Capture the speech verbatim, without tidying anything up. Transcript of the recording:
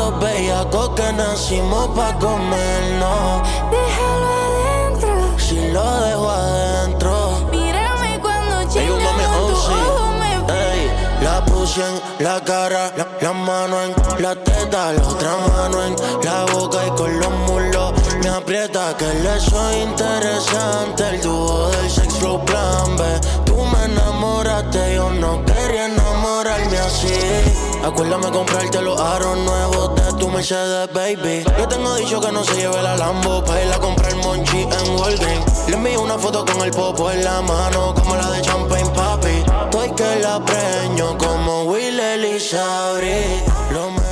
dos bellacos que nacimos pa' comernos. Déjalo adentro. Si lo dejo adentro. Mírame cuando Ey, llegue mami, con oh, tu sí. ojo me... Ey, la puse en la cara, la, la mano en la teta, la otra mano en la boca y con los muslos me aprieta que le soy interesante. El dúo del sex flow plan B. Tú me enamoraste, yo no quería enamorarme así. Acuérdame comprarte los aros nuevos de tu Mercedes, baby. Yo tengo dicho que no se lleve la Lambo pa' ir a comprar Monchi en Walgreens. Le envío una foto con el popo en la mano como la de Champagne Papi. Estoy que la preño como Will Elizabeth. Lo